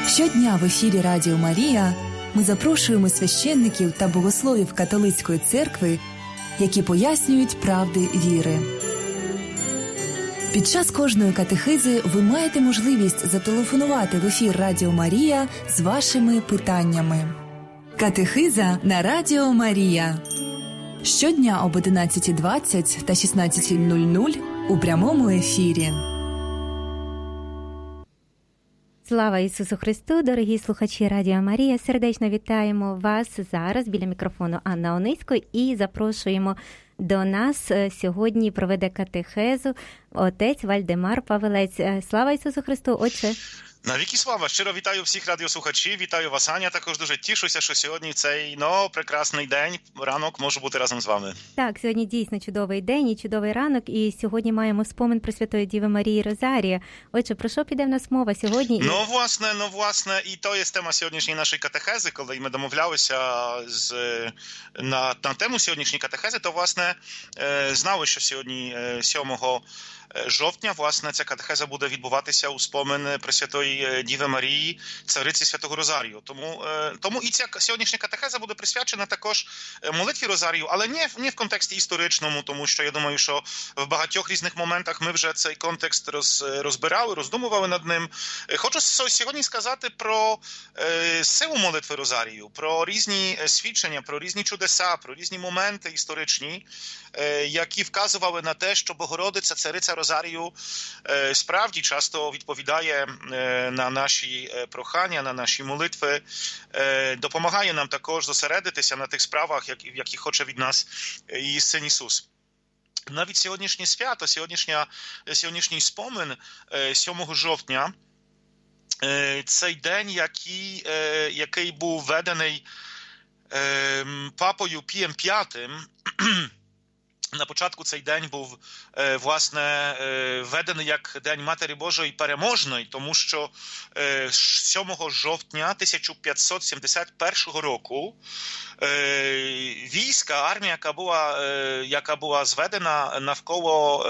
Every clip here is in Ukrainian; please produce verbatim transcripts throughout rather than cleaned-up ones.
Щодня в ефірі Радіо Марія ми запрошуємо священників та богословів католицької церкви, які пояснюють правди віри. Під час кожної катехизи ви маєте можливість зателефонувати в ефір Радіо Марія з вашими питаннями. Катехиза на Радіо Марія. Щодня об одинадцята двадцять та шістнадцята нуль нуль у прямому ефірі. Слава Ісусу Христу, дорогі слухачі Радіо Марія, сердечно вітаємо вас зараз біля мікрофону Анна Онисько і запрошуємо до нас сьогодні проведе катехезу отець Вальдемар Павелець. Слава Ісусу Христу, отче! Навіки слава! Щиро вітаю всіх радіослухачів, вітаю вас, Аня. Також дуже тішуся, що сьогодні цей, ну, прекрасний день, ранок, можу бути разом з вами. Так, сьогодні дійсно чудовий день і чудовий ранок, і сьогодні маємо спомин Пресвятої Діви Марії Розарія. Отже, про що піде в нас мова сьогодні? Ну, власне, ну, власне, і то є тема сьогоднішньої нашої катехези, коли ми домовлялися з, на, на тему сьогоднішньої катехези, то, власне, знали, що сьогодні сьомого жовтня, власне, ця катехеза буде відбуватися у спомин Пресвятої Діви Марії, цариці Святого Розарію. Тому, тому і ця сьогоднішня катехеза буде присвячена також молитві Розарію, але не, не в контексті історичному, тому що я думаю, що в багатьох різних моментах ми вже цей контекст роз, розбирали, роздумували над ним. Хочу сьогодні сказати про е, силу молитви Розарію, про різні свідчення, про різні чудеса, про різні моменти історичні, е, які вказували на те, що Богородиця, цариця Розарію, справді часто відповідає на наші прохання, на наші молитви, допомагає нам також зосередитися на тих справах, в яких хоче від нас її Син Ісус. Навіть сьогоднішнє свято, сьогоднішня, сьогоднішній спомин сьомого жовтня, цей день, який, який був введений папою Пієм п'ятим, на початку цей день був, власне, введений як День Матері Божої Переможної, тому що сьомого жовтня тисяча п'ятсот сімдесят першого року війська, армія, яка була, яка була зведена навколо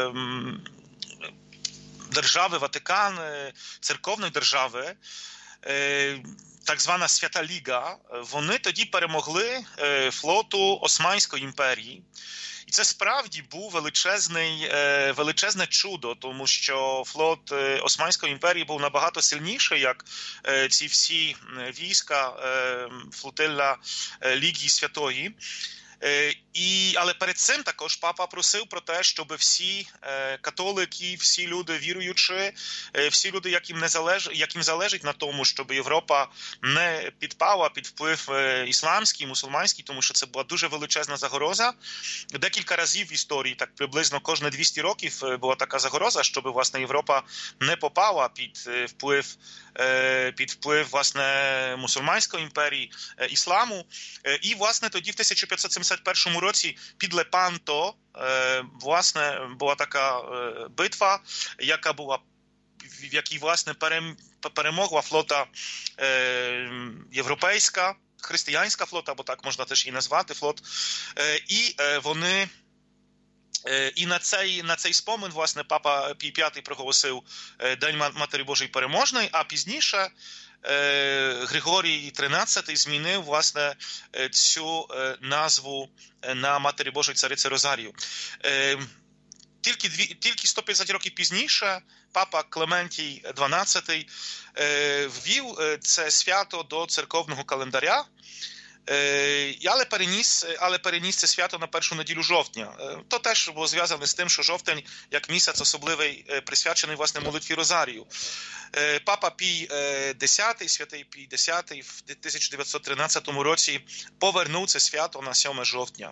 держави Ватикан, церковної держави, так звана Свята Ліга, вони тоді перемогли флоту Османської імперії. І це справді був величезний, величезне чудо, тому що флот Османської імперії був набагато сильніший, як ці всі війська, флотилля Ліги Святої. І, але перед цим також папа просив про те, щоб всі католики, всі люди віруючі, всі люди, яким, не залеж, яким залежить на тому, щоб Європа не підпала під вплив ісламський, мусульманський, тому що це була дуже величезна загроза. Декілька разів в історії, так приблизно кожні двісті років була така загроза, щоб, власне, Європа не попала під вплив, під вплив, власне, мусульманської імперії, ісламу. І, власне, тоді в тисяча п'ятсот сімдесят першому році під Лепанто, власне, була така битва, яка була, в якій, власне, перемогла флота європейська, християнська флота, або так можна теж її назвати, флот. І вони, і на цей, на цей спомин, власне, папа Пій п'ятий проголосив День Матері Божої Переможної, а пізніше Григорій тринадцятий змінив, власне, цю назву на Матері Божої Цариці Розарію. Тільки, дві, тільки сто п'ятдесят років пізніше папа Клементій дванадцятий ввів це свято до церковного календаря, але переніс, але переніс це свято на першу неділю жовтня. То теж було зв'язане з тим, що жовтень, як місяць особливий, присвячений, власне, молитві Розарію. Папа Пій десятий, святий Пій десятий в тисяча дев'ятсот тринадцятому році повернув це свято на сьоме жовтня.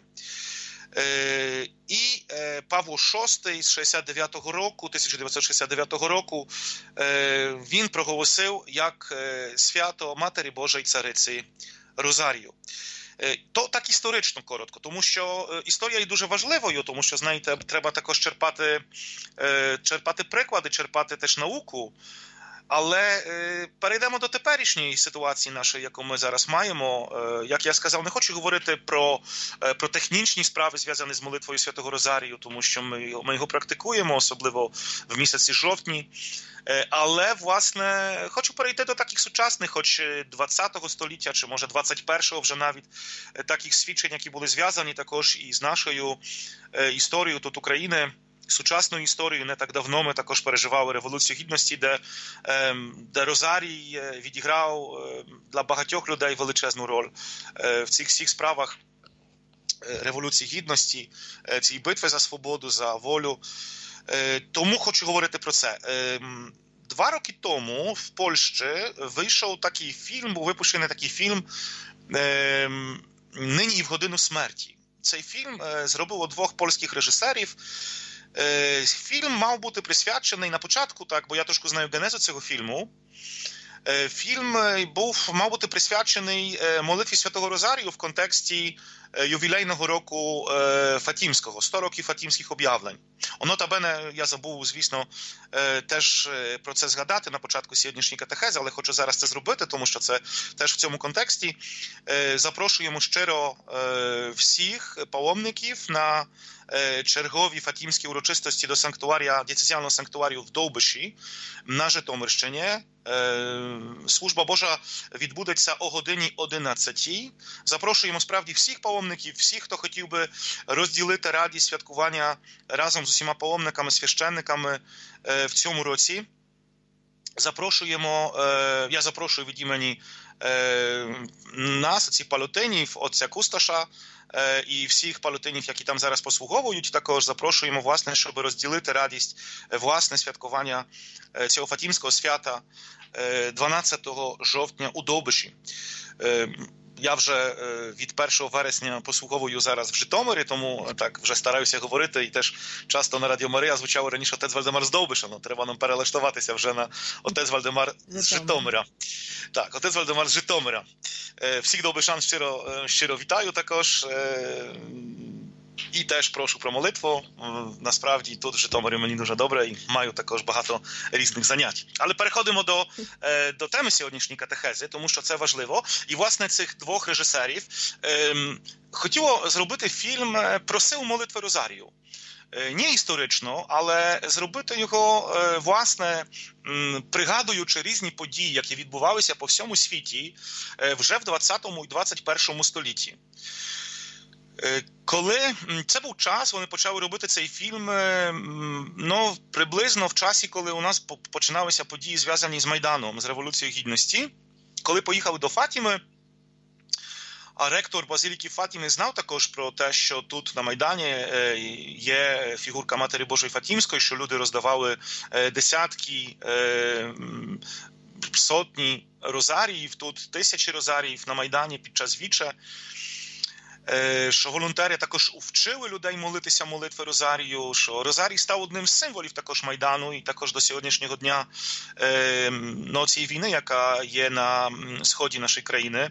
І Павло шостий з шістдесят дев'ятого року, тисяча дев'ятсот шістдесят дев'ятого року, він проголосив як свято Матері Божої Цариці Розарію. То так історично коротко, тому що історія є дуже важливою, тому що, знаєте, треба також черпати, черпати приклади, черпати теж науку. Але перейдемо до теперішньої ситуації нашої, яку ми зараз маємо. Як я сказав, не хочу говорити про, про технічні справи, зв'язані з молитвою Святого Розарію, тому що ми, ми його практикуємо, особливо в місяці жовтні. Але, власне, хочу перейти до таких сучасних, хоч двадцятого століття, чи, може, двадцять першого вже навіть, таких свідчень, які були зв'язані також із нашою історією тут України. Сучасною історією. Не так давно ми також переживали Революцію Гідності, де, де Розарій відіграв для багатьох людей величезну роль в цих всіх справах Революції Гідності, цієї битви за свободу, за волю. Тому хочу говорити про це. Два роки тому в Польщі вийшов такий фільм, був випущений такий фільм «Нині і в годину смерті». Цей фільм зробило двох польських режисерів. Фільм мав бути присвячений на початку, так, бо я трошки знаю генезу цього фільму. Фільм був, мав бути присвячений молитві Святого Розарію в контексті ювілейного року Фатімського, сто років Фатімських об'явлень. Нотабене, я забув, звісно, теж про це згадати на початку сьогоднішньої катехези, але хочу зараз це зробити, тому що це теж в цьому контексті. Запрошуємо щиро всіх паломників на чергові фатімські урочистості до санктуарія, дієцезіального санктуарію в Довбиші на Житомирщині. Служба Божа відбудеться о годині одинадцятій. Запрошуємо справді всіх паломників, всіх, хто хотів би розділити радість святкування разом з усіма паломниками, священниками в цьому році. Запрошуємо, я запрошую від імені нас, ці палотинів, отця Кусташа і всіх палотинів, які там зараз послуговують, також запрошуємо, власне, щоб розділити радість, власне, святкування цього Фатімського свята дванадцятого жовтня у Довбиші. Я вже від першого вересня послуговую зараз в Житомирі, тому так вже стараюся говорити, і теж часто на Радіо Марія звучало раніше отець Вальдемар з Довбиша, ну треба нам перелаштуватися вже на отець Вальдемар з Житомира. Так, отець Вальдемар з Житомира. Всіх довбишан щиро, щиро вітаю також. І теж прошу про молитву. Насправді тут в Житомирі мені дуже добре і маю також багато різних занять. Але переходимо до, до теми сьогоднішньої катехези, тому що це важливо. І, власне, цих двох режисерів ем, хотіло зробити фільм про силу молитви Розарію. Не історично, але зробити його, власне, пригадуючи різні події, які відбувалися по всьому світі вже в двадцятому і двадцять першому столітті. Коли це був час, вони почали робити цей фільм, ну, приблизно в часі, коли у нас починалися події, зв'язані з Майданом, з Революцією Гідності. Коли поїхали до Фатіми, а ректор Базиліки Фатіми знав також про те, що тут на Майдані є фігурка Матері Божої Фатімської, що люди роздавали десятки, сотні розаріїв, тут тисячі розаріїв на Майдані під час віче. Що волонтери також вчили людей молитися молитви Розарію, що Розарій став одним з символів також Майдану і також до сьогоднішнього дня ну, цієї війни, яка є на сході нашої країни.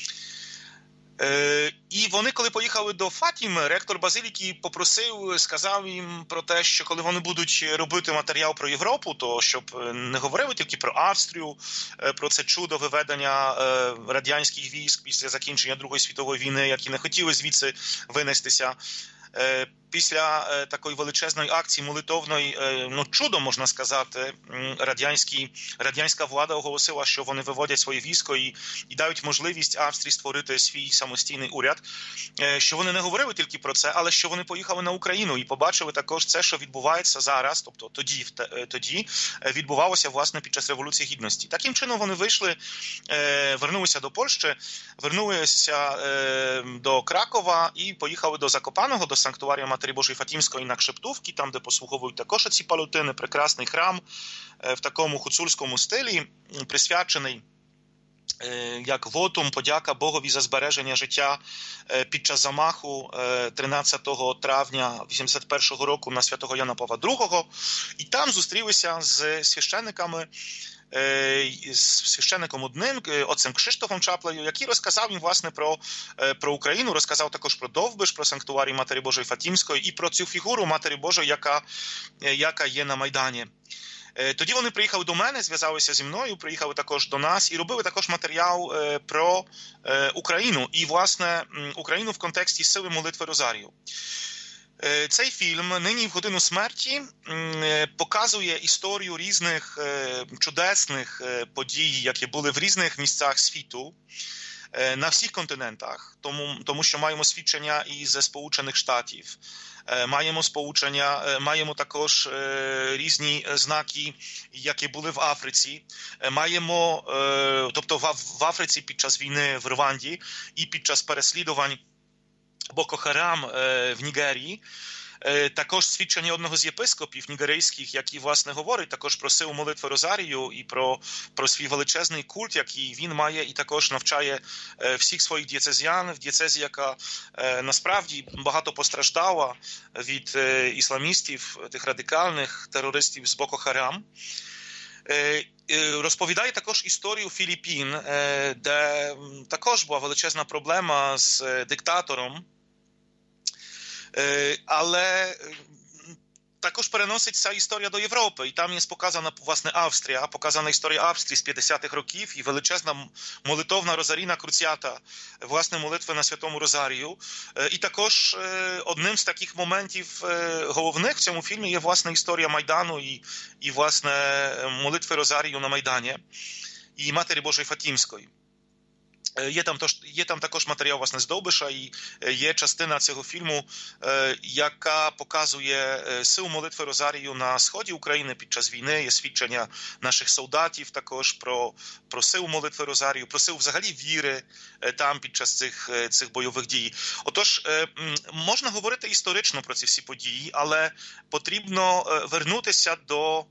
І вони, коли поїхали до Фатіми, ректор Базиліки попросив, сказав їм про те, що коли вони будуть робити матеріал про Європу, то щоб не говорили тільки про Австрію, про це чудо виведення радянських військ після закінчення Другої світової війни, які не хотіли звідси винестися. Після такої величезної акції молитовної, ну, чудом, можна сказати, радянські, радянська влада оголосила, що вони виводять своє військо і, і дають можливість Австрії створити свій самостійний уряд. Що вони не говорили тільки про це, але що вони поїхали на Україну і побачили також це, що відбувається зараз, тобто тоді, тоді відбувалося, власне, під час Революції Гідності. Таким чином вони вийшли, вернулися до Польщі, вернулися до Кракова і поїхали до Закопаного, до санктуарія Матері Божої Фатімської на Кшептувці, там, де послуговують також ці палотини, прекрасний храм в такому гуцульському стилі, присвячений як вотум, подяка Богові за збереження життя під час замаху тринадцятого травня вісімдесят першого року на святого Яна Павла другого. І там зустрілися з священниками з священником одним, отцем Кшиштофом Чаплею, який розказав їм, власне, про, про Україну, розказав також про Довбиш, про санктуарій Матері Божої Фатімської і про цю фігуру Матері Божої, яка, яка є на Майдані. Тоді вони приїхали до мене, зв'язалися зі мною, приїхали також до нас і робили також матеріал про Україну і, власне, Україну в контексті сили молитви Розарію. Цей фільм «Нині в годину смерті» показує історію різних чудесних подій, які були в різних місцях світу, на всіх континентах, тому, тому що маємо свідчення і зі Сполучених Штатів, маємо сполучення, маємо також різні знаки, які були в Африці, маємо, тобто в Африці під час війни в Рванді і під час переслідувань Боко Харам в Нігерії, також свідчення одного з єпископів нігерійських, який, власне, говорить також про силу молитви Розарію і про, про свій величезний культ, який він має, і також навчає всіх своїх дієцезіан в дієцезі, яка насправді багато постраждала від ісламістів, тих радикальних терористів з Боко Харам. Розповідає також історію Філіппін, де також була величезна проблема з диктатором, але також переносить ця історія до Європи. І там є показана, власне, Австрія, показана історія Австрії з п'ятдесятих років і величезна молитовна розарійна круціата, власне, молитви на Святому Розарію. І також одним з таких моментів головних в цьому фільмі є, власне, історія Майдану і, і власне, молитви Розарію на Майдані і Матері Божої Фатімської. Є там, є там також матеріал, власне, з Довбиша, і є частина цього фільму, яка показує силу молитви Розарію на сході України під час війни, є свідчення наших солдатів також про, про силу молитви Розарію, про силу взагалі віри там під час цих, цих бойових дій. Отож, можна говорити історично про ці всі події, але потрібно вернутися до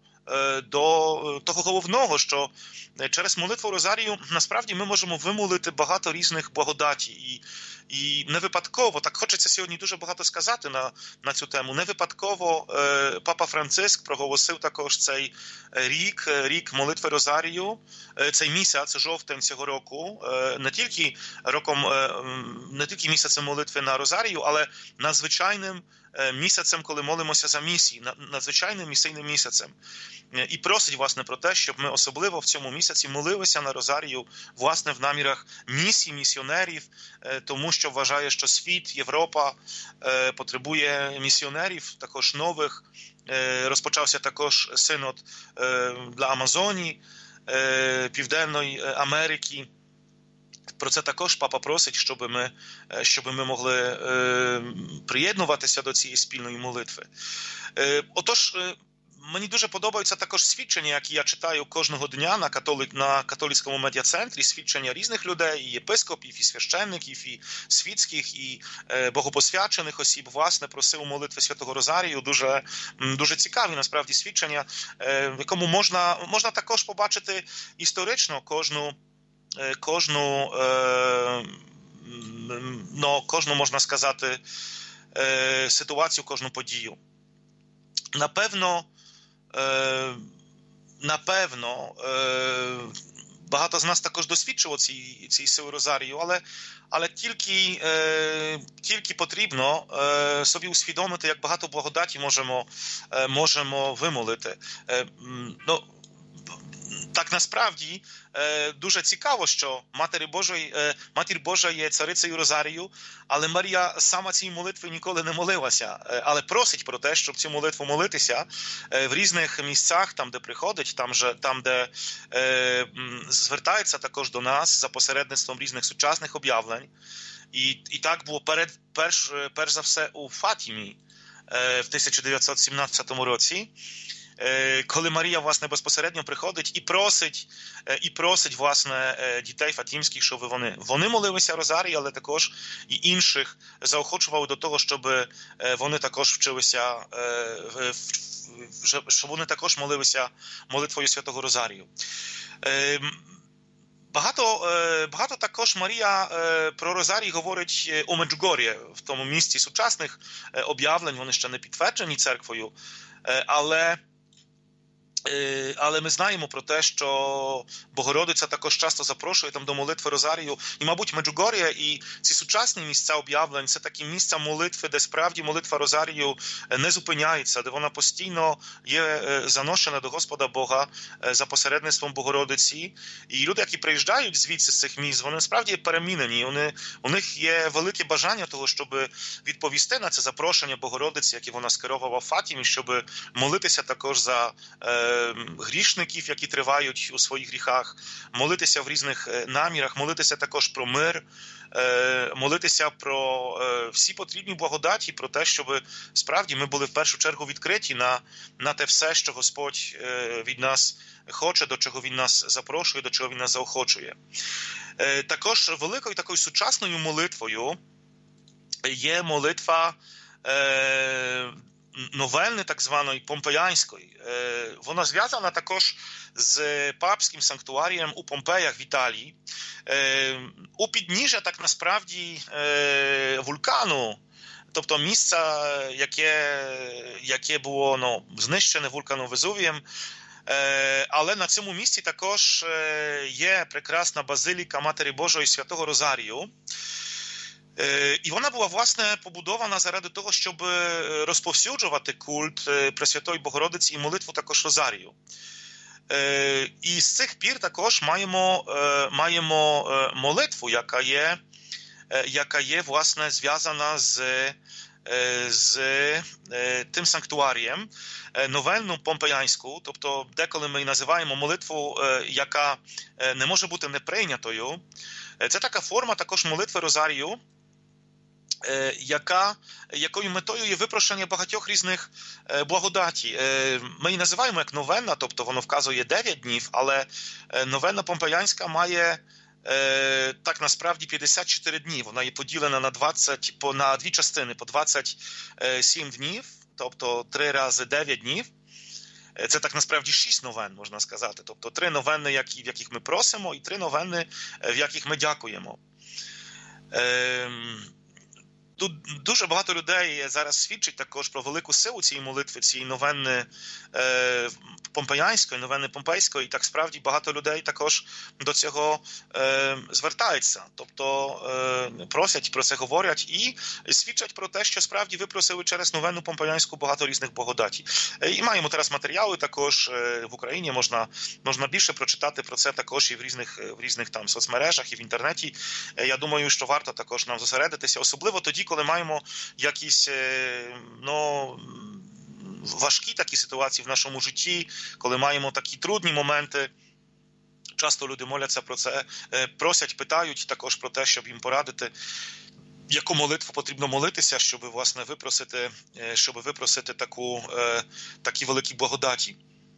до того головного, що через молитву Розарію насправді ми можемо вимолити багато різних благодаті. І, і не випадково, так хочеться сьогодні дуже багато сказати на, на цю тему, не випадково е, Папа Франциск проголосив також цей рік, рік молитви Розарію, е, цей місяць, жовтень цього року, е, не тільки роком, е, не тільки місяцем молитви на Розарію, але надзвичайним місяцем, коли молимося за місії, надзвичайним місійним місяцем. І просить, власне, про те, щоб ми особливо в цьому місяці молилися на Розарію, власне, в намірах місій, місіонерів, тому що вважає, що світ, Європа потребує місіонерів, також нових. Розпочався також синод для Амазонії, Південної Америки. Про це також папа просить, щоб ми, щоб ми могли е, приєднуватися до цієї спільної молитви. Е, отож, е, мені дуже подобаються також свідчення, які я читаю кожного дня на, католі... на католицькому медіа-центрі, свідчення різних людей, і єпископів, і священників, і світських, і е, богопосвячених осіб, власне, про силу молитви Святого Розарію. Дуже, дуже цікаві, насправді, свідчення, е, в якому можна, можна також побачити історично кожну Кожну, ну, кожну, можна сказати, ситуацію, кожну подію. Напевно, напевно, багато з нас також досвідчило цієї ці сили Розарію, але, але тільки, тільки потрібно собі усвідомити, як багато благодаті можемо, можемо вимолити. Ну, так, насправді, дуже цікаво, що Матір Божої, Матір Божа є царицею Розарію, але Марія сама цій молитві ніколи не молилася, але просить про те, щоб цю молитву молитися в різних місцях, там, де приходить, там, же, там де е, звертається також до нас за посередництвом різних сучасних об'явлень. І, і так було перед, перш, перш за все у Фатімі е, в тисяча дев'ятсот сімнадцятому році, коли Марія, власне, безпосередньо приходить і просить, і просить, власне, дітей фатімських, щоб вони, вони молилися Розарії, але також і інших заохочували до того, щоб вони також вчилися, щоб вони також молилися молитвою Святого Розарію. Багато, багато також Марія про Розарій говорить у Меджугор'ї, в тому місці сучасних об'явлень, вони ще не підтверджені церквою, але Але ми знаємо про те, що Богородиця також часто запрошує там до молитви Розарію. І, мабуть, Меджугор'я і ці сучасні місця об'явлень – це такі місця молитви, де справді молитва Розарію не зупиняється, де вона постійно є заношена до Господа Бога за посередництвом Богородиці. І люди, які приїжджають звідси з цих місць, вони справді перемінені. Вони, у них є велике бажання того, щоб відповісти на це запрошення Богородиці, яке вона скеровувала в Фатімі, щоб молитися також за грішників, які тривають у своїх гріхах, молитися в різних намірах, молитися також про мир, молитися про всі потрібні благодаті, про те, щоб справді ми були в першу чергу відкриті на, на те все, що Господь від нас хоче, до чого Він нас запрошує, до чого Він нас заохочує. Також великою такою сучасною молитвою є молитва новельни, так званої помпеянської. Вона зв'язана також з папським санктуарієм у Помпеях в Італії. У підніжжя, так насправді, вулкану, тобто місце, яке, яке було ну, знищене вулканом Везувієм, але на цьому місці також є прекрасна базиліка Матері Божої Святого Розарію. І вона була, власне, побудована заради того, щоб розповсюджувати культ Пресвятої Богородиці і молитву також Розарію. І з цих пір також маємо, маємо молитву, яка є, яка є, власне, зв'язана з, з тим санктуарієм, новельну помпеянську, тобто деколи ми називаємо молитву, яка не може бути неприйнятою. Це така форма також молитви Розарію, яка, якою метою є випрошення багатьох різних благодаті. Ми її називаємо як новенна, тобто воно вказує дев'ять днів, але новенна помпеянська має так насправді п'ятдесят чотири дні. Вона є поділена на, двадцять, на дві частини, по двадцять сім днів, тобто три рази дев'ять днів. Це так насправді шість новен, можна сказати. Тобто три новени, в яких ми просимо, і три новени, в яких ми дякуємо. Тут дуже багато людей зараз свідчить також про велику силу цієї молитви, цієї новенни е, помпеянської, новенни помпейської, і так справді багато людей також до цього е, звертаються, тобто е, просять про це, говорять і свідчать про те, що справді випросили через новенну помпеянську багато різних благодаті. Е, і маємо зараз матеріали також е, в Україні, можна, можна більше прочитати про це також і в різних, в різних там соцмережах, і в інтернеті. Е, я думаю, що варто також нам зосередитися, особливо тоді, коли маємо якісь ну, важкі такі ситуації в нашому житті, коли маємо такі трудні моменти. Часто люди моляться про це, просять, питають також про те, щоб їм порадити, яку молитву потрібно молитися, щоб, власне, випросити, щоб випросити таку, такі великі благодаті.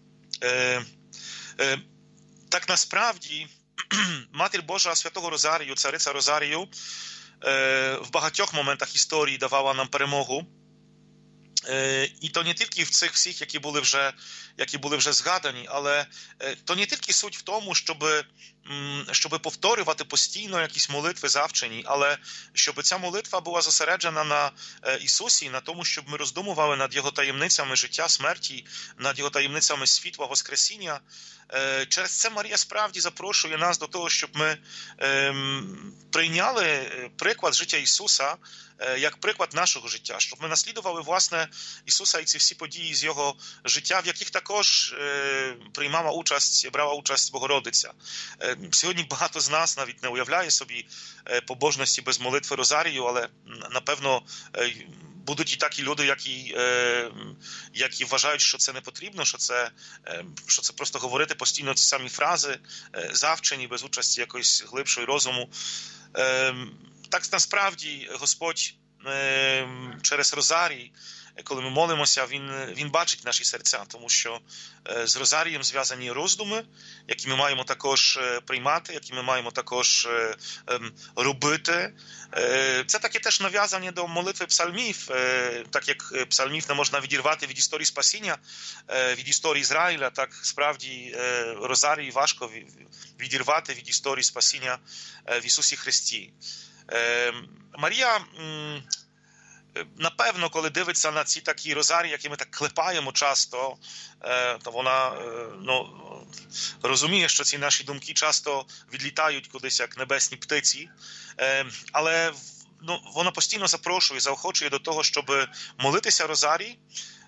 Так насправді, Матір Божа Святого Розарію, Цариця Розарію, в багатьох моментах історії давала нам перемогу. І то не тільки в цих всіх, які були вже, які були вже згадані, але то не тільки суть в тому, щоб, щоб повторювати постійно якісь молитви завчені, але щоб ця молитва була зосереджена на Ісусі, на тому, щоб ми роздумували над Його таємницями життя, смерті, над Його таємницями світла, Воскресіння. Через це Марія справді запрошує нас до того, щоб ми прийняли приклад життя Ісуса як приклад нашого життя, щоб ми наслідували, власне, Ісуса і ці всі події з Його життя, в яких також приймала участь, брала участь Богородиця. Сьогодні багато з нас навіть не уявляє собі побожності без молитви Розарію, але, напевно, будуть і такі люди, які, які вважають, що це не потрібно, що це, що це просто говорити постійно ці самі фрази, завчені, без участі якоїсь глибшої розуму. Так насправді Господь через Розарій, коли ми молимося, він, він бачить наші серця, тому що з Розарієм зв'язані роздуми, які ми маємо також приймати, які ми маємо також робити. Це таке теж нав'язання до молитви псалмів, так як псалмів не можна відірвати від історії спасіння, від історії Ізраїля, так справді Розарій важко відірвати від історії спасіння в Ісусі Христі. Марія напевно, коли дивиться на ці такі розарії, які ми так клепаємо часто, то вона ну, розуміє, що ці наші думки часто відлітають кудись, як небесні птиці. Але ну, вона постійно запрошує, заохочує до того, щоб молитися розарій.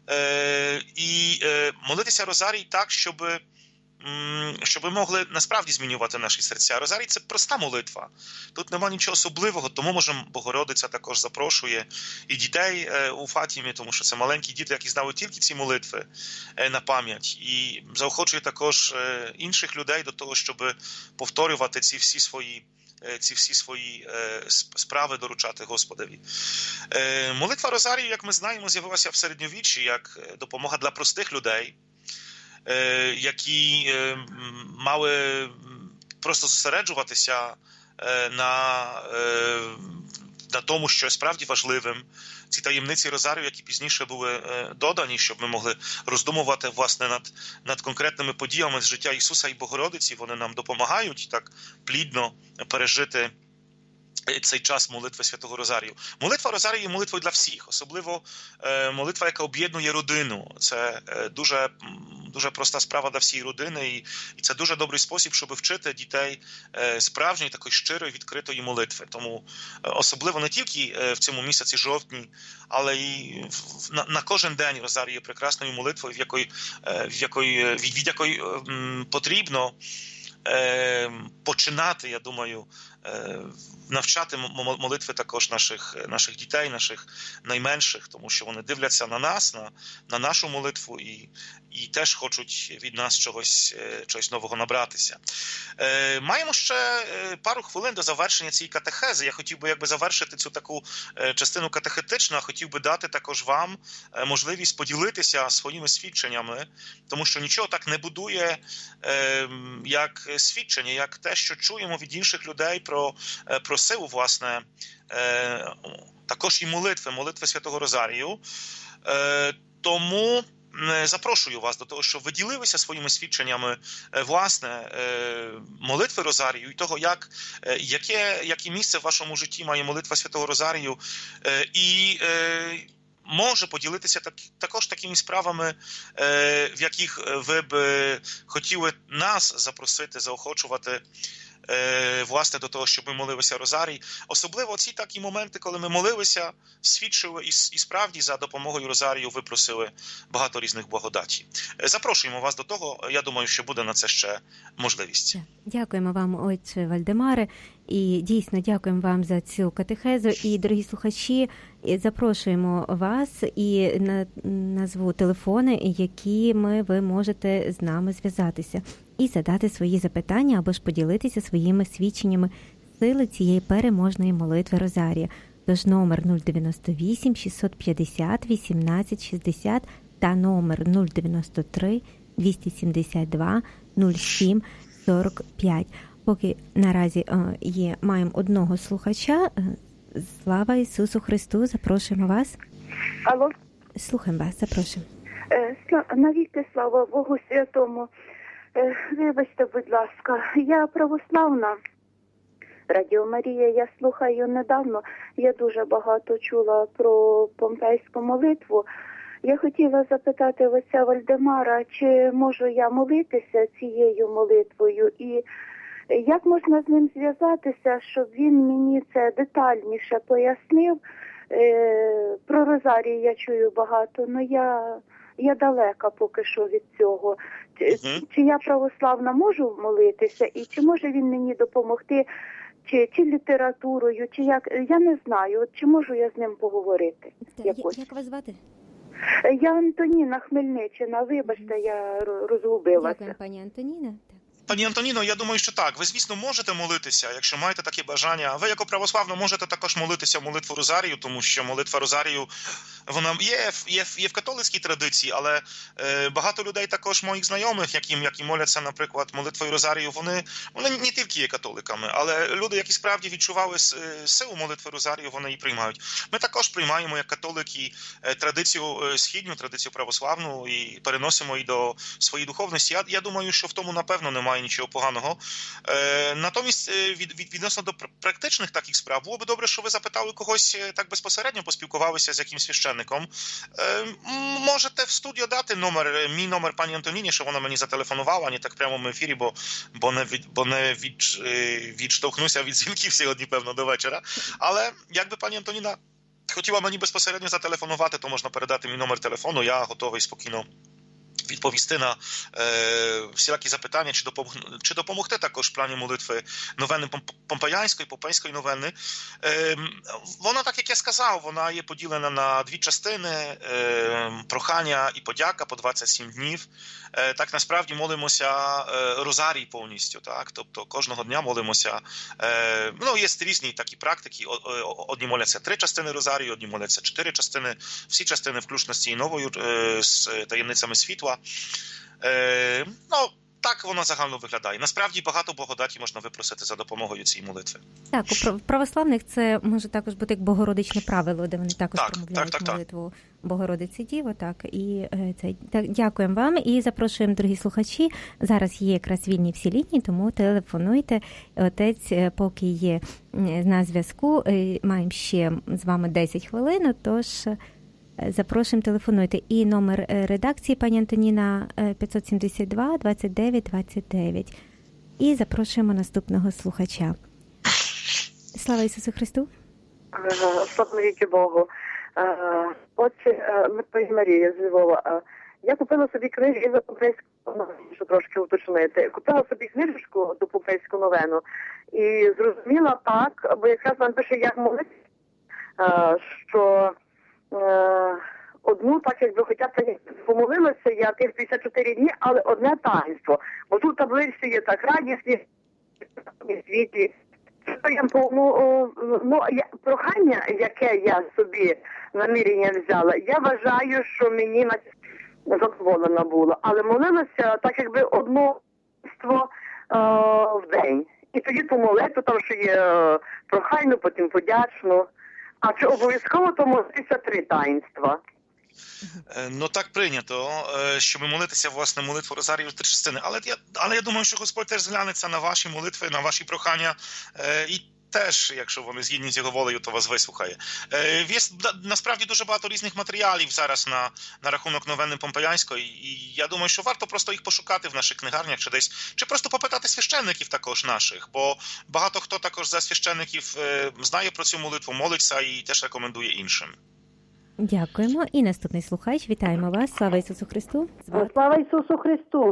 І молитися розарій так, щоб... щоб ми могли насправді змінювати наші серця. Розарій – це проста молитва. Тут нема нічого особливого, тому, може, Богородиця також запрошує і дітей у Фатімі, тому що це маленькі діти, які знають тільки ці молитви на пам'ять. І заохочує також інших людей до того, щоб повторювати ці всі свої ці всі свої справи доручати Господові. Молитва розарію, як ми знаємо, з'явилася в середньовіччі як допомога для простих людей, які мали просто зосереджуватися на, на тому, що є справді важливим. Ці таємниці розарію, які пізніше були додані, щоб ми могли роздумувати, власне, над, над конкретними подіями з життя Ісуса і Богородиці, вони нам допомагають так плідно пережити цей час молитви Святого Розарію. Молитва Розарію є молитвою для всіх, особливо молитва, яка об'єднує родину. Це дуже, дуже проста справа для всієї родини, і, і це дуже добрий спосіб, щоб вчити дітей справжньої, такої щирої, відкритої молитви. Тому особливо не тільки в цьому місяці жовтні, але і на, на кожен день Розарій є прекрасною молитвою, в якої, в якої, від, від якої потрібно починати, я думаю, навчати молитви також наших, наших дітей, наших найменших, тому що вони дивляться на нас, на, на нашу молитву і, і теж хочуть від нас чогось, чогось нового набратися. Маємо ще пару хвилин до завершення цієї катехези. Я хотів би якби завершити цю таку частину катехетичну, а хотів би дати також вам можливість поділитися своїми свідченнями, тому що нічого так не будує, як свідчення, як те, що чуємо від інших людей про, про силу, власне, також і молитви, молитви Святого Розарію. Тому запрошую вас до того, щоб ви ділилися своїми свідченнями, власне, молитви Розарію і того, як, яке, яке місце в вашому житті має молитва Святого Розарію, і може поділитися так, також такими справами, в яких ви б хотіли нас запросити, заохочувати, власне, до того, щоб ми молилися Розарій. Особливо ці такі моменти, коли ми молилися, свідчили і, і справді за допомогою Розарію випросили багато різних благодаті. Запрошуємо вас до того, я думаю, що буде на це ще можливість. Дякуємо вам, отче Вальдемаре, і дійсно дякуємо вам за цю катехезу. І, дорогі слухачі, запрошуємо вас і назву телефони, якими ви можете з нами зв'язатися і задати свої запитання або ж поділитися своїми свідченнями сили цієї переможної молитви Розарія. Тож номер нуль дев'яносто вісім шістсот п'ятдесят вісімнадцять шістдесят та номер нуль дев'яносто три двісті сімдесят два нуль сім сорок п'ять. Поки наразі є, маємо одного слухача. Слава Ісусу Христу, запрошуємо вас. Алло. Слухаємо вас, запрошуємо. Навіки слава Богу Святому. Вибачте, будь ласка, я православна. Радіо Марія, я слухаю недавно. Я дуже багато чула про помпейську молитву. Я хотіла запитати отця Вальдемара, чи можу я молитися цією молитвою і як можна з ним зв'язатися, щоб він мені це детальніше пояснив. Е, про Розарій я чую багато, але я, я далека поки що від цього. Чи, uh-huh. чи я православна можу молитися і чи може він мені допомогти, чи, чи літературою, чи як, я не знаю, от, чи можу я з ним поговорити. Якось. Як вас звати? Я Антоніна, Хмельниччина, вибачте, я розгубилася. Дякую, пані Антоніна. Пані Антоніно, я думаю, що так. Ви, звісно, можете молитися, якщо маєте таке бажання. Ви, як православно, можете також молитися молитву Розарію, тому що молитва Розарію, вона є, є, є в католицькій традиції, але е, багато людей також, моїх знайомих, які, які моляться, наприклад, молитвою Розарію, вони, вони не тільки є католиками, але люди, які справді відчували силу молитви Розарію, вони її приймають. Ми також приймаємо, як католики, традицію східну, традицію православну і переносимо її до своєї духовності. Я, я думаю, що в тому, напевно, немає немає нічого поганого. Натомість, від, від, відносно до практичних таких справ, було би добре, що ви запитали когось так безпосередньо, поспілкувалися з якимсь священником. Можете в студію дати номер, мій номер пані Антоніні, що вона мені зателефонувала, не так прямо в ефірі, бо, бо не, від, бо не від, відштовхнуся від дзвінків сьогодні, певно, до вечора. Але якби пані Антоніна хотіла мені безпосередньо зателефонувати, то можна передати мій номер телефону, я готовий спокійно відповісти на е, всілякі запитання, чи, допомог, чи допомогти також в плані молитви новини Помпеянської, Попейської новини. Е, вона, так як я сказав, вона є поділена на дві частини, е, прохання і подяка по двадцять сім днів. Е, так, насправді, молимося е, розарій повністю, так, тобто кожного дня молимося. Е, ну, є різні такі практики, одні моляться три частини розарію, одні моляться чотири частини, всі частини включно з цією новою, е, з таємницями світла. Е, ну, так воно загально виглядає. Насправді багато благодаті можна випросити за допомогою цієї молитви. Так, у православних це може також бути як богородичне правило, де вони також так, промовляють так, так, молитву Богородиці Діво. Так, і це так, дякуємо вам і запрошуємо, дорогі слухачі. Зараз є якраз вільні всі лінії, тому телефонуйте. Отець поки є на зв'язку. Маємо ще з вами десять хвилин, тож запрошуємо, телефонуйте. І номер редакції, пані Антоніна, п'ятсот сімдесят два двадцять дев'ять двадцять дев'ять. І запрошуємо наступного слухача. Слава Ісусу Христу! Слава віки Богу! Отче, Митрополит Марія з Львова. Я купила собі книжку за Помпейську новину, що трошки уточнити. Купила собі книжечку до Помпейську новину і зрозуміла так, бо якраз вам пише, як молитися, що одну, так якби, хоча б помолилася я тих п'ятдесят чотири дні, але одне таїнство. Бо тут таблиці є так радісні, світлі. Ну, ну, прохання, яке я собі намірення взяла, я вважаю, що мені задоволена була. Але молилася так якби одно таїнство в день. І тоді ту молитву, там що є прохайну, потім подячну. А чи обов'язково то молитися три таїнства? Ну, так прийнято, щоб молитися, власне, молитву Розарію в три частини. Але я, але я думаю, що Господь теж зглянеться на ваші молитви, на ваші прохання. І теж, якщо вони згідні з його волею, то вас вислухає. Є насправді дуже багато різних матеріалів зараз на, на рахунок новини Помпеянської. І я думаю, що варто просто їх пошукати в наших книгарнях чи десь. Чи просто попитати священників також наших. Бо багато хто також за священників знає про цю молитву, молиться і теж рекомендує іншим. Дякуємо. І наступний слухач. Вітаємо вас. Слава Ісусу Христу. Звати. Слава Ісусу Христу.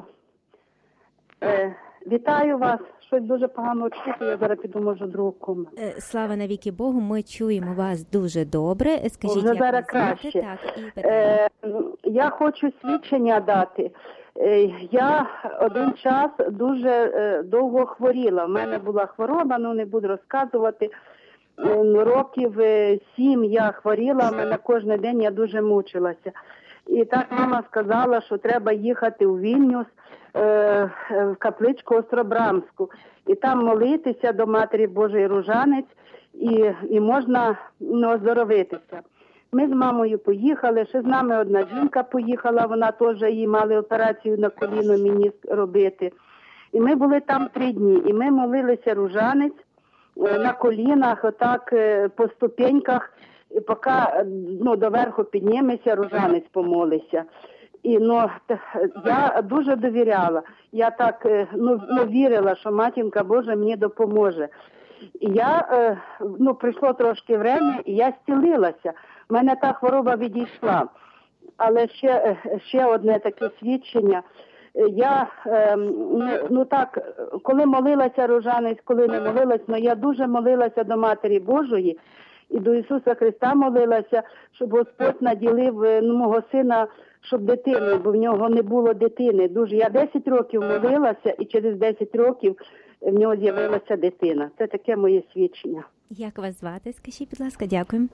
Е, вітаю вас. Щось дуже погано чути, я зараз піду, може, другу кому. Слава навіки Богу, ми чуємо вас дуже добре. Скажіть, вже як зараз ви краще. Так, і е, я хочу свідчення дати. Е, я один час дуже е, довго хворіла. У мене була хвороба, ну не буду розказувати. Років сім я хворіла, в мене кожен день я дуже мучилася. І так мама сказала, що треба їхати у Вільнюс, е, в капличку Остробрамську. І там молитися до Матері Божої Ружанець, і, і можна ну, оздоровитися. Ми з мамою поїхали, ще з нами одна жінка поїхала, вона теж їй мали операцію на коліно мені робити. І ми були там три дні, і ми молилися Ружанець, на колінах, отак по ступеньках, і поки ну, доверху піднімемося, Ружанець помолися. І ну, я дуже довіряла. Я так ну, ну, вірила, що Матінка Божа мені допоможе. І я, ну, прийшло трошки время, і я зцілилася. У мене та хвороба відійшла. Але ще, ще одне таке свідчення. Я, ну так, коли молилася Ружанець, коли не молилась, але я дуже молилася до Матері Божої і до Ісуса Христа молилася, щоб Господь наділив ну, мого сина, щоб дитину, бо в нього не було дитини. Дуже. Я десять років молилася і через десять років в нього з'явилася дитина. Це таке моє свідчення. Як вас звати? Скажіть, будь ласка, дякуємо.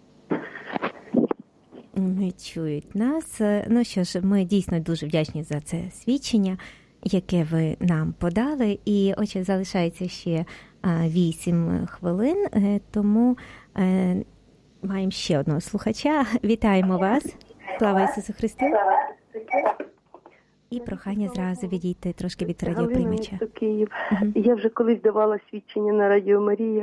Не чують нас. Ну що ж, ми дійсно дуже вдячні за це свідчення, яке ви нам подали. І, отже, залишається ще вісім хвилин, тому е, маємо ще одного слухача. Вітаємо вас. Слава Ісусу Христу. І прохання зразу відійти трошки від радіоприймача. Галина, Київ. Угу. Я вже колись давала свідчення на Радіо Марія.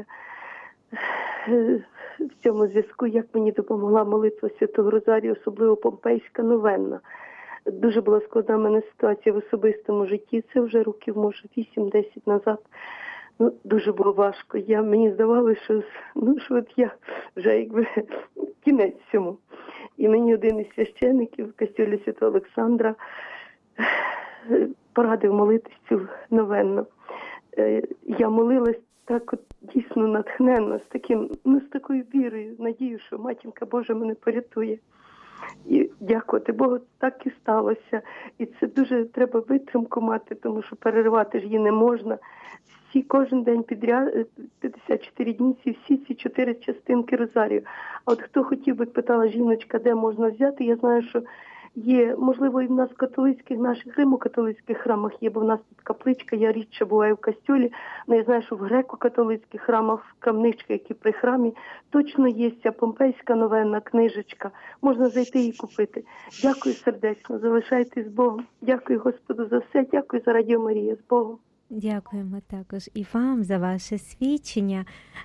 В цьому зв'язку, як мені допомогла молитва Святого Розарію, особливо Помпейська новенна. Дуже була складна в мене ситуація в особистому житті. Це вже років, може, вісім-десять назад. Ну, дуже було важко. Я, мені здавалося, що, ну, що от я вже якби кінець цьому. І мені один із священників в костюлі Святого Олександра порадив молитись цю новенну. Я молилась так от дійсно натхненно, з таким, ну, з такою вірою, надією, що Матінка Божа мене порятує. І дякувати Богу, так і сталося. І це дуже треба витримку мати, тому що переривати ж її не можна. Всі кожен день підряд, п'ятдесят чотири дні, всі ці чотири частинки Розарію. А от хто хотів би, питала жіночка, де можна взяти, я знаю, що є, можливо, і в нас в католицьких, наших римо-католицьких храмах є, бо в нас тут капличка, я рідше буваю в костюлі, але я знаю, що в греко-католицьких храмах, крамничка, які при храмі, точно є ця Помпейська новенна книжечка. Можна зайти і купити. Дякую сердечно, залишайтесь з Богом. Дякую Господу за все, дякую за Радіо Марія, з Богом. Дякуємо також і вам за ваше свідчення.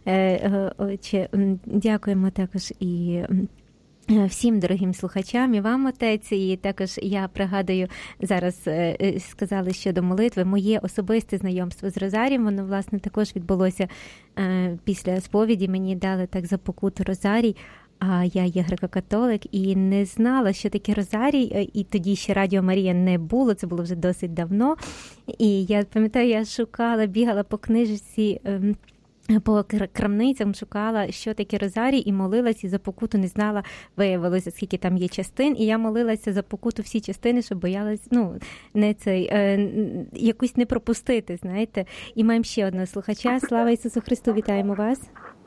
Отче, дякуємо також і всім дорогим слухачам, і вам, отець, і також я пригадую, зараз сказали щодо молитви, моє особисте знайомство з Розарієм, воно, власне, також відбулося після сповіді, мені дали так за покуту Розарій, а я є греко-католик і не знала, що таке Розарій, і тоді ще Радіо Марія не було, це було вже досить давно, і я пам'ятаю, я шукала, бігала по книжці, по крамницям шукала, що таке Розарій, і молилась, і за покуту не знала, виявилося, скільки там є частин, і я молилася за покуту всі частини, щоб боялась, ну, не цей, е, якусь не пропустити, знаєте. І маємо ще одного слухача. Слава Ісусу Христу, вітаємо вас.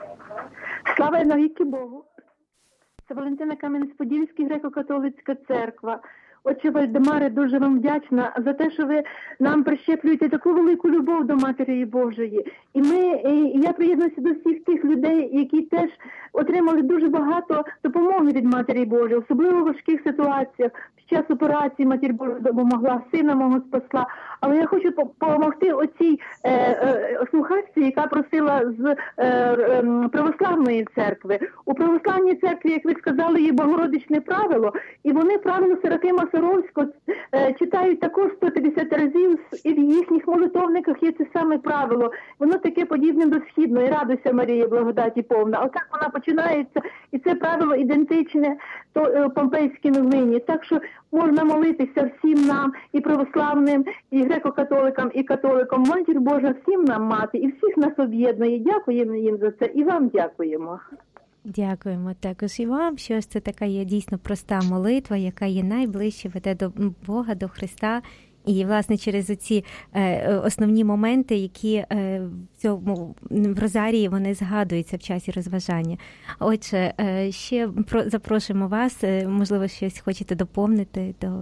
Слава і навіки Богу. Це Валентина Кам'янець-Подільський, греко-католицька церква. Отче Вальдемаре, дуже вам вдячна за те, що ви нам прищеплюєте таку велику любов до Матері Божої. І ми, і я приєднуюся до всіх тих людей, які теж отримали дуже багато допомоги від Матері Божої, особливо в важких ситуаціях. Під час операції Матір Божа допомогла, сина мого спасла. Але я хочу допомогти оцій е, е, слухачці, яка просила з е, е, православної церкви. У православній церкві, як ви сказали, є Богородичне правило, і вони правило Серафима Саровського е, читають також сто п'ятдесят разів, і в їхніх молитовниках є це саме правило. Воно таке подібне до східної. Радуйся, Марія, благодаті повна. А так вона починається, і це правило ідентичне то е, Помпейській новині. Так що можна молитися всім нам, і православним, і греко-католикам, і католикам. Матір Божа всім нам мати, і всіх нас об'єднує. Дякуємо їм за це, і вам дякуємо. Дякуємо також і вам, що це така є дійсно проста молитва, яка є найближче, веде до Бога, до Христа. І, власне, через ці е, основні моменти, які е, в цьому в Розарії вони згадуються в часі розважання. Отже, е, ще про, запрошуємо вас, е, можливо, щось хочете доповнити до...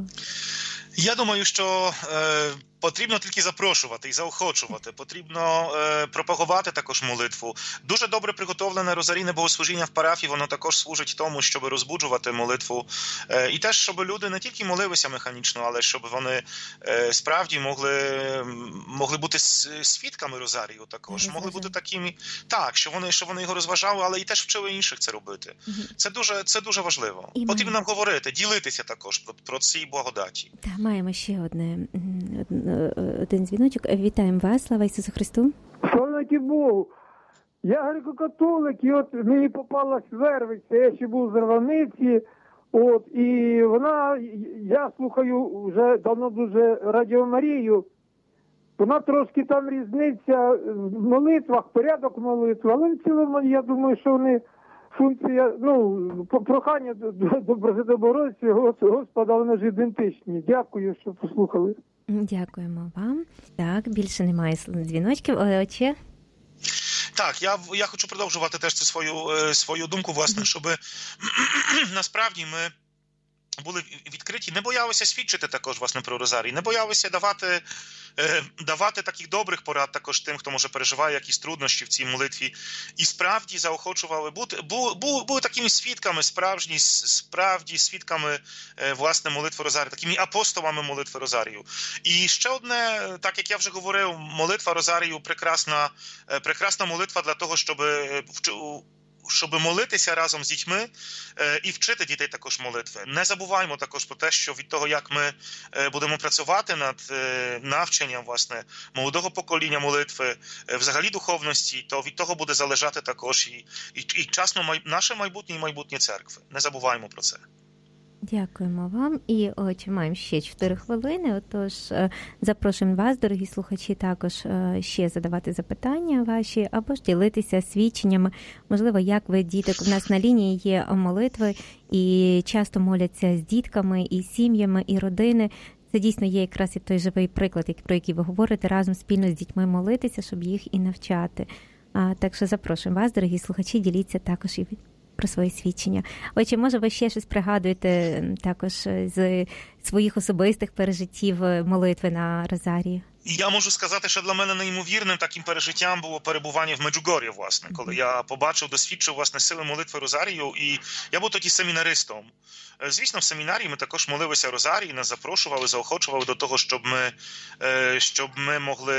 Я думаю, що е, потрібно тільки запрошувати і заохочувати, потрібно е, пропагувати також молитву. Дуже добре приготовлене розарійне богослужіння в парафії, воно також служить тому, щоб розбуджувати молитву. Е, і теж, щоб люди не тільки молилися механічно, але щоб вони е, справді могли, могли бути свідками розарію також, могли бути такими, так, що вони, що вони його розважали, але і теж вчили інших це робити. Угу. Це дуже, це дуже важливо. І потрібно нам говорити, ділитися також про, про ці благодаті. Так, маємо ще одне, один дзвіночок. Вітаємо вас, слава Ісусу Христу. Слава Богу. Я греко-католик, і от мені попалась Вервиця, я ще був з Рваниці, от, і вона, я слухаю вже давно дуже Радіо Марію, вона трошки там різниця в молитвах, порядок молитви, але в цілому, я думаю, що вони функція, ну, прохання до, до Богородиці, Господа, вони ж ідентичні. Дякую, що послухали. Дякуємо вам. Так, більше немає дзвіночків. Отче? Так, я, я хочу продовжувати теж цю свою, свою думку, власне, щоб насправді ми були відкриті, не боялися свідчити також, власне, про Розарій, не боялися давати, е, давати таких добрих порад також тим, хто, може, переживає якісь труднощі в цій молитві. І справді заохочували бути, були, були, були такими свідками, справжні, справді свідками, е, власне, молитви Розарію, такими апостолами молитви Розарію. І ще одне, так як я вже говорив, молитва Розарію прекрасна, е, прекрасна молитва для того, щоб щоб молитися разом з дітьми е, і вчити дітей також молитви. Не забуваємо також про те, що від того, як ми е, будемо працювати над е, навчанням, власне, молодого покоління молитви, е, взагалі духовності, то від того буде залежати також і, і, і часно май, наше майбутнє і майбутнє церкви. Не забуваємо про це. Дякуємо вам. І от маємо ще чотири хвилини, отож запрошуємо вас, дорогі слухачі, також ще задавати запитання ваші, або ж ділитися свідченнями. Можливо, як ви, діток, у нас на лінії є молитви, і часто моляться з дітками, і сім'ями, і родини. Це дійсно є якраз і той живий приклад, про який ви говорите, разом спільно з дітьми молитися, щоб їх і навчати. А, так що запрошуємо вас, дорогі слухачі, діліться також і про свої свідчення. Отже, може, ви ще щось пригадуєте також з своїх особистих пережиттів молитви на Розарії? Я можу сказати, що для мене неймовірним таким пережиттям було перебування в Меджугор'ї, власне, коли я побачив, досвідчив, власне, сили молитви Розарію, і я був тоді семінаристом. Звісно, в семінарії ми також молилися Розарії, нас запрошували, заохочували до того, щоб ми, щоб ми могли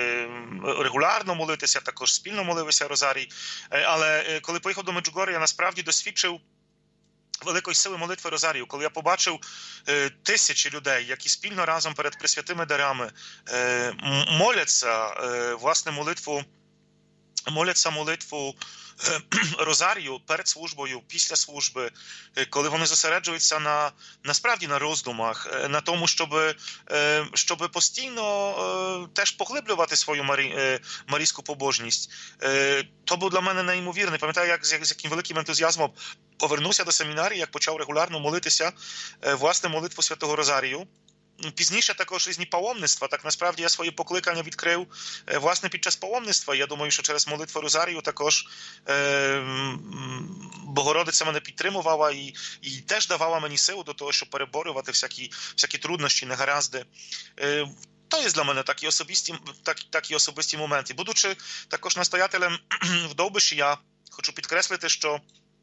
регулярно молитися, також спільно молилися Розарій. Але коли поїхав до Меджугор'ї, я насправді досвідчив великої сили молитви Розарію, коли я побачив е, тисячі людей, які спільно разом перед пресвятими дарами е, моляться, е, власне, молитву, моляться молитву е, Розарію перед службою, після служби, е, коли вони зосереджуються на, насправді на роздумах, е, на тому, щоб, е, щоб постійно е, теж поглиблювати свою марі, е, марійську побожність. Е, то був для мене неймовірний. Пам'ятаю, як, як, з яким великим ентузіазмом повернувся до семінарії, як почав регулярно молитися, власне, молитву Святого Розарію. Пізніше також різні паломництва. Так, насправді, я своє покликання відкрив, власне, під час паломництва. Я думаю, що через молитву Розарію також е, Богородиця мене підтримувала і, і теж давала мені силу до того, щоб переборювати всякі, всякі труднощі, негаразди. Е, То є для мене такі особисті, так, такі особисті моменти. Будучи також настоятелем в Довбиші, я хочу підкреслити, що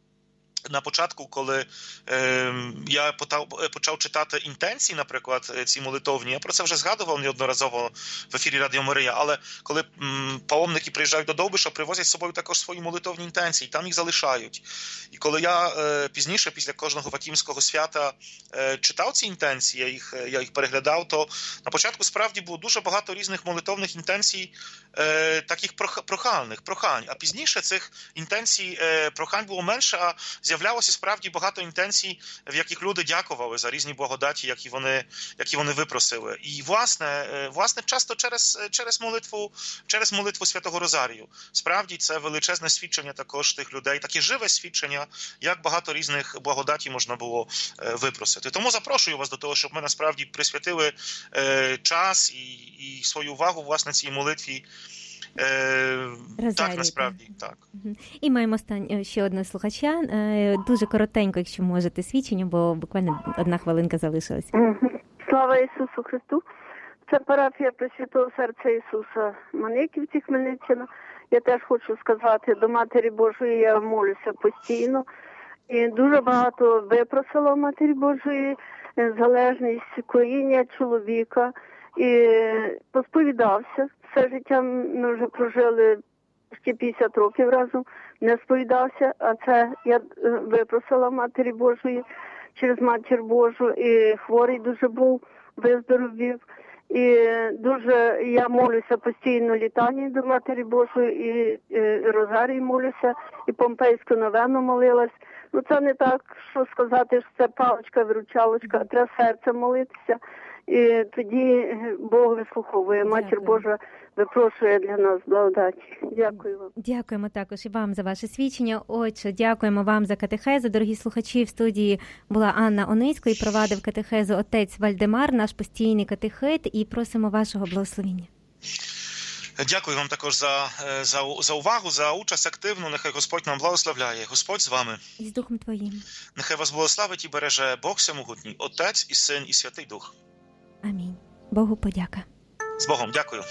на початку, коли е, я почав, почав читати інтенції, наприклад, ці молитовні, я про це вже згадував неодноразово в ефірі Радіо Марія, але коли м, паломники приїжджають до Довбиша, привозять з собою також свої молитовні інтенції, там їх залишають. І коли я е, пізніше, після кожного Фатімського свята, е, читав ці інтенції, я їх, я їх переглядав, то на початку справді було дуже багато різних молитовних інтенцій, е, таких прохальних, прохань. А пізніше цих інтенцій, е, прохань було менше, а з'являлося справді багато інтенцій, в яких люди дякували за різні благодаті, які вони, які вони випросили. І, власне, власне часто через, через, молитву, через молитву Святого Розарію. Справді, це величезне свідчення також тих людей, таке живе свідчення, як багато різних благодаті можна було випросити. Тому запрошую вас до того, щоб ми насправді присвятили час і, і свою увагу, власне, цій молитві. Розарію, так, насправді, так. І маємо останнє, ще одного слухача. Дуже коротенько, якщо можете, свідчення, бо буквально одна хвилинка залишилась. Слава Ісусу Христу! Це парафія Пресвятого Серця Ісуса Манеківці, Хмельниччина. Я теж хочу сказати, до Матері Божої я молюся постійно. І дуже багато випросила Матері Божої залежність коріння чоловіка. І посповідався. Все життя ми вже прожили ще п'ятдесят років разом, не сповідався, а це я випросила Матері Божої через Матір Божу, і хворий дуже був, виздоровів. І дуже я молюся постійно літанні до Матері Божої, і, і Розарій молюся, і Помпейську новену молилась. Ну це не так, що сказати, що це паличка-виручалочка, а треба серцем молитися. І тоді Бог вислуховує. Матір Божа випрошує для нас благодаті. Дякую вам. Дякуємо також і вам за ваше свідчення. Отже, дякуємо вам за катехезу. Дорогі слухачі, в студії була Анна Онисько і провадив катехезу отець Вальдемар, наш постійний катехет, і просимо вашого благословення. Дякую вам також за, за, за увагу, за участь активну. Нехай Господь нам благословляє. Господь з вами. І з Духом Твоїм. Нехай вас благословить і береже Бог Всемогутній, Отець і Син і Святий Дух. Амінь. Богу подяка. З Богом, дякую.